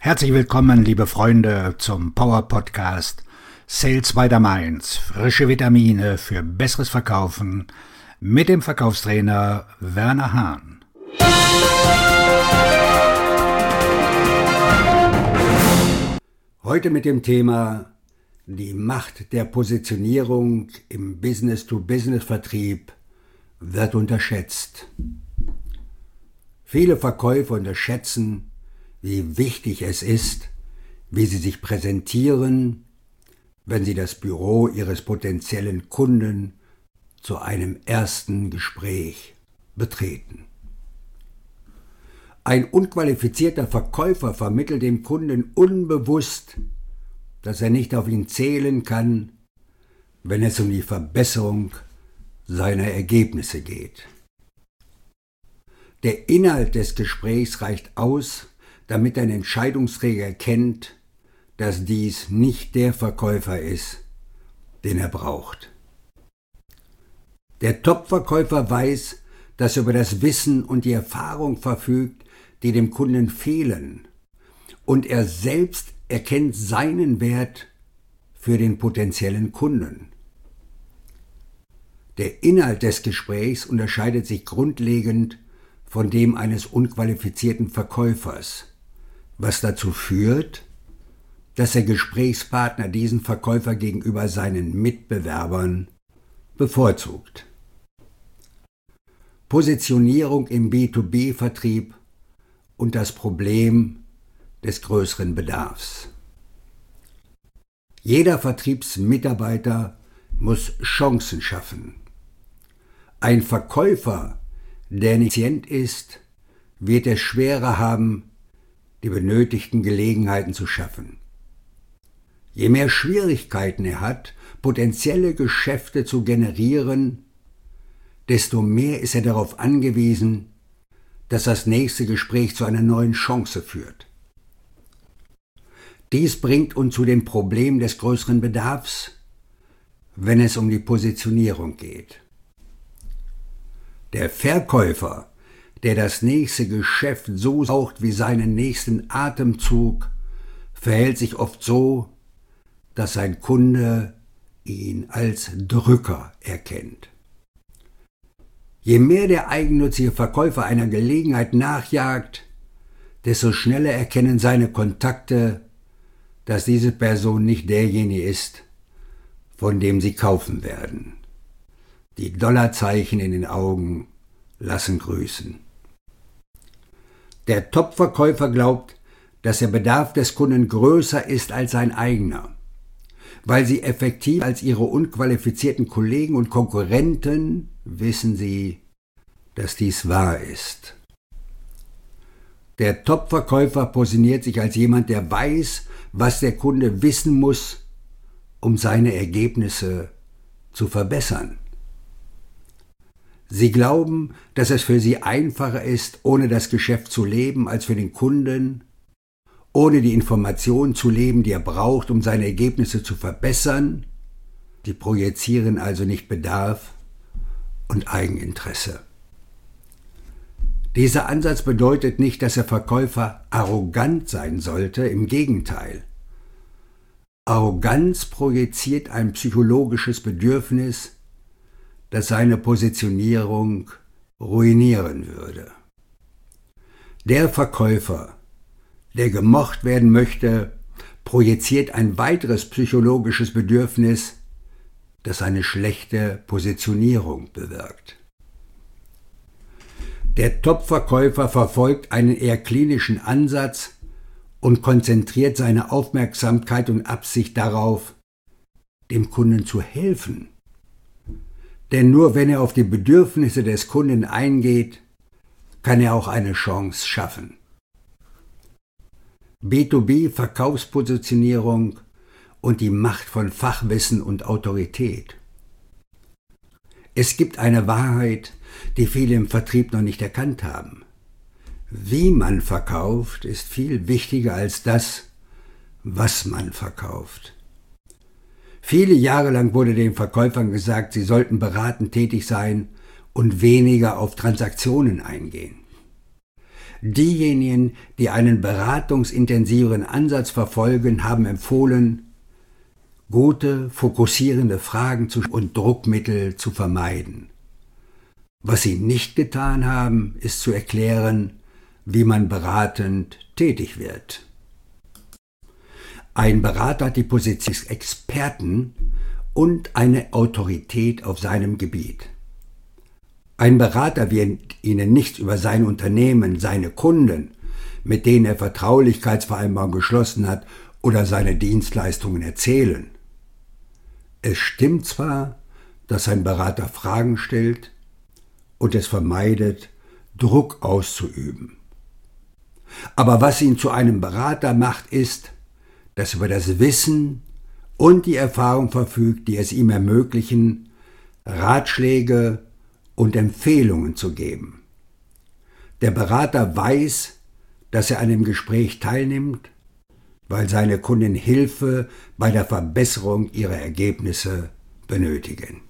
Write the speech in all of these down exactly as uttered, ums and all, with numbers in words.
Herzlich willkommen, liebe Freunde, zum Power Podcast Sales by the Mainz. Frische Vitamine für besseres Verkaufen mit dem Verkaufstrainer Werner Hahn. Heute mit dem Thema die Macht der Positionierung im Business-to-Business-Vertrieb wird unterschätzt. Viele Verkäufer unterschätzen, wie wichtig es ist, wie sie sich präsentieren, wenn sie das Büro ihres potenziellen Kunden zu einem ersten Gespräch betreten. Ein unqualifizierter Verkäufer vermittelt dem Kunden unbewusst, dass er nicht auf ihn zählen kann, wenn es um die Verbesserung seiner Ergebnisse geht. Der Inhalt des Gesprächs reicht aus, damit ein Entscheidungsträger erkennt, dass dies nicht der Verkäufer ist, den er braucht. Der Top-Verkäufer weiß, dass er über das Wissen und die Erfahrung verfügt, die dem Kunden fehlen, und er selbst erkennt seinen Wert für den potenziellen Kunden. Der Inhalt des Gesprächs unterscheidet sich grundlegend von dem eines unqualifizierten Verkäufers, was dazu führt, dass der Gesprächspartner diesen Verkäufer gegenüber seinen Mitbewerbern bevorzugt. Positionierung im B zwei B-Vertrieb und das Problem des größeren Bedarfs. Jeder Vertriebsmitarbeiter muss Chancen schaffen. Ein Verkäufer, der nicht effizient ist, wird es schwerer haben, die benötigten Gelegenheiten zu schaffen. Je mehr Schwierigkeiten er hat, potenzielle Geschäfte zu generieren, desto mehr ist er darauf angewiesen, dass das nächste Gespräch zu einer neuen Chance führt. Dies bringt uns zu dem Problem des größeren Bedarfs, wenn es um die Positionierung geht. Der Verkäufer, der das nächste Geschäft so saugt wie seinen nächsten Atemzug, verhält sich oft so, dass sein Kunde ihn als Drücker erkennt. Je mehr der eigennützige Verkäufer einer Gelegenheit nachjagt, desto schneller erkennen seine Kontakte, dass diese Person nicht derjenige ist, von dem sie kaufen werden. Die Dollarzeichen in den Augen lassen grüßen. Der Top-Verkäufer glaubt, dass der Bedarf des Kunden größer ist als sein eigener, weil sie effektiv als ihre unqualifizierten Kollegen und Konkurrenten wissen sie, dass dies wahr ist. Der Top-Verkäufer positioniert sich als jemand, der weiß, was der Kunde wissen muss, um seine Ergebnisse zu verbessern. Sie glauben, dass es für sie einfacher ist, ohne das Geschäft zu leben, als für den Kunden, ohne die Informationen zu leben, die er braucht, um seine Ergebnisse zu verbessern. Sie projizieren also nicht Bedarf und Eigeninteresse. Dieser Ansatz bedeutet nicht, dass der Verkäufer arrogant sein sollte, im Gegenteil. Arroganz projiziert ein psychologisches Bedürfnis, das seine Positionierung ruinieren würde. Der Verkäufer, der gemocht werden möchte, projiziert ein weiteres psychologisches Bedürfnis, das eine schlechte Positionierung bewirkt. Der Top-Verkäufer verfolgt einen eher klinischen Ansatz und konzentriert seine Aufmerksamkeit und Absicht darauf, dem Kunden zu helfen. Denn nur wenn er auf die Bedürfnisse des Kunden eingeht, kann er auch eine Chance schaffen. B zwei B-Verkaufspositionierung und die Macht von Fachwissen und Autorität. Es gibt eine Wahrheit, die viele im Vertrieb noch nicht erkannt haben. Wie man verkauft, ist viel wichtiger als das, was man verkauft. Viele Jahre lang wurde den Verkäufern gesagt, sie sollten beratend tätig sein und weniger auf Transaktionen eingehen. Diejenigen, die einen beratungsintensiveren Ansatz verfolgen, haben empfohlen, gute, fokussierende Fragen zu und Druckmittel zu vermeiden. Was sie nicht getan haben, ist zu erklären, wie man beratend tätig wird. Ein Berater hat die Position des Experten und eine Autorität auf seinem Gebiet. Ein Berater wird Ihnen nichts über sein Unternehmen, seine Kunden, mit denen er Vertraulichkeitsvereinbarungen geschlossen hat, oder seine Dienstleistungen erzählen. Es stimmt zwar, dass ein Berater Fragen stellt und es vermeidet, Druck auszuüben. Aber was ihn zu einem Berater macht, ist, dass er über das Wissen und die Erfahrung verfügt, die es ihm ermöglichen, Ratschläge und Empfehlungen zu geben. Der Berater weiß, dass er an dem Gespräch teilnimmt, weil seine Kunden Hilfe bei der Verbesserung ihrer Ergebnisse benötigen.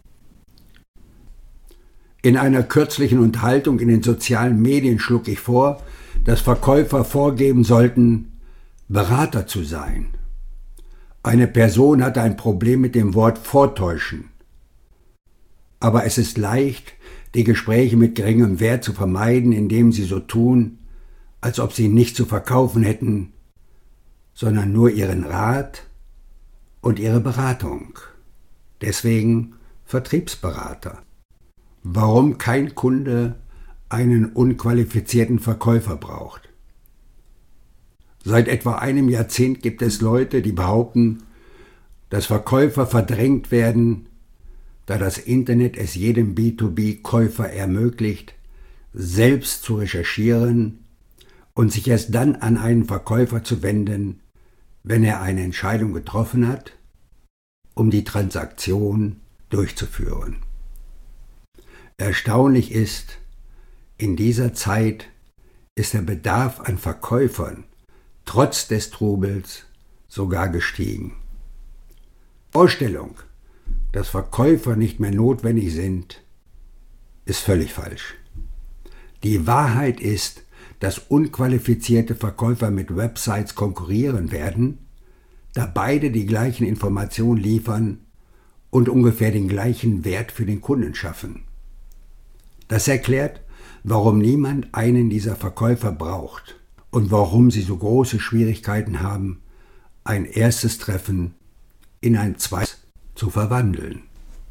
In einer kürzlichen Unterhaltung in den sozialen Medien schlug ich vor, dass Verkäufer vorgeben sollten, Berater zu sein. Eine Person hatte ein Problem mit dem Wort vortäuschen. Aber es ist leicht, die Gespräche mit geringem Wert zu vermeiden, indem sie so tun, als ob sie nicht zu verkaufen hätten, sondern nur ihren Rat und ihre Beratung. Deswegen Vertriebsberater. Warum kein Kunde einen unqualifizierten Verkäufer braucht. Seit etwa einem Jahrzehnt gibt es Leute, die behaupten, dass Verkäufer verdrängt werden, da das Internet es jedem B zwei B-Käufer ermöglicht, selbst zu recherchieren und sich erst dann an einen Verkäufer zu wenden, wenn er eine Entscheidung getroffen hat, um die Transaktion durchzuführen. Erstaunlich ist, in dieser Zeit ist der Bedarf an Verkäufern trotz des Trubels sogar gestiegen. Die Vorstellung, dass Verkäufer nicht mehr notwendig sind, ist völlig falsch. Die Wahrheit ist, dass unqualifizierte Verkäufer mit Websites konkurrieren werden, da beide die gleichen Informationen liefern und ungefähr den gleichen Wert für den Kunden schaffen. Das erklärt, warum niemand einen dieser Verkäufer braucht und warum sie so große Schwierigkeiten haben, ein erstes Treffen in ein zweites zu verwandeln.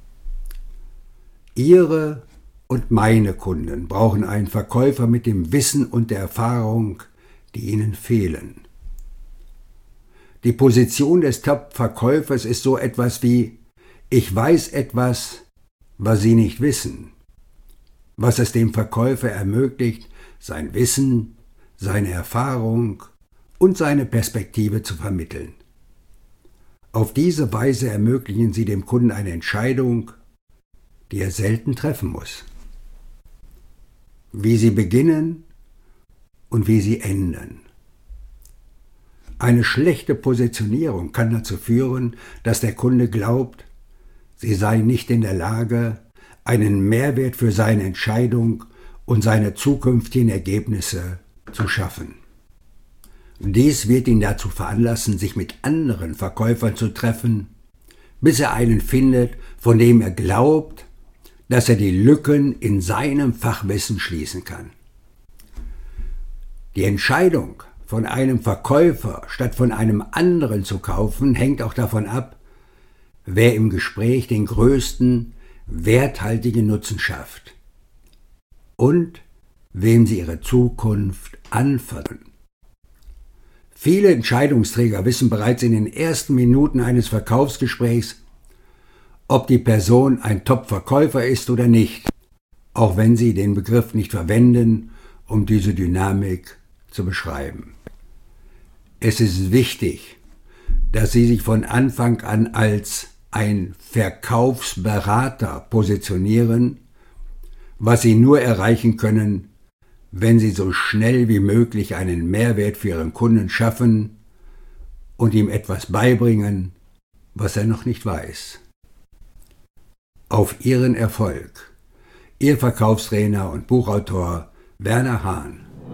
Ihre und meine Kunden brauchen einen Verkäufer mit dem Wissen und der Erfahrung, die ihnen fehlen. Die Position des Top-Verkäufers ist so etwas wie: Ich weiß etwas, was Sie nicht wissen, was es dem Verkäufer ermöglicht, sein Wissen, seine Erfahrung und seine Perspektive zu vermitteln. Auf diese Weise ermöglichen Sie dem Kunden eine Entscheidung, die er selten treffen muss. Wie Sie beginnen und wie Sie enden. Eine schlechte Positionierung kann dazu führen, dass der Kunde glaubt, Sie seien nicht in der Lage, einen Mehrwert für seine Entscheidung und seine zukünftigen Ergebnisse zu schaffen. Dies wird ihn dazu veranlassen, sich mit anderen Verkäufern zu treffen, bis er einen findet, von dem er glaubt, dass er die Lücken in seinem Fachwissen schließen kann. Die Entscheidung, von einem Verkäufer statt von einem anderen zu kaufen, hängt auch davon ab, wer im Gespräch den größten, werthaltigen Nutzen schafft und wem Sie Ihre Zukunft anvertrauen. Viele Entscheidungsträger wissen bereits in den ersten Minuten eines Verkaufsgesprächs, ob die Person ein Top-Verkäufer ist oder nicht, auch wenn sie den Begriff nicht verwenden, um diese Dynamik zu beschreiben. Es ist wichtig, dass Sie sich von Anfang an als ein Verkaufsberater positionieren, was Sie nur erreichen können, wenn Sie so schnell wie möglich einen Mehrwert für Ihren Kunden schaffen und ihm etwas beibringen, was er noch nicht weiß. Auf Ihren Erfolg. Ihr Verkaufstrainer und Buchautor Werner Hahn.